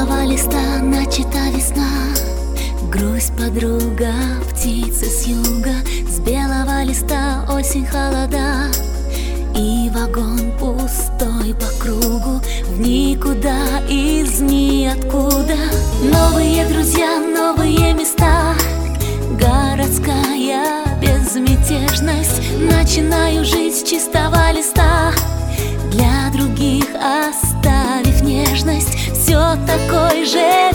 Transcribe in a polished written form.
белого листа начата весна. Грусть подруга, птицы с юга. С белого листа осень холода. И вагон пустой по кругу, в никуда, из ниоткуда. Новые друзья, новые места, городская безмятежность. Начинаю жить с чистого листа, для других оставив нежность. Все такой же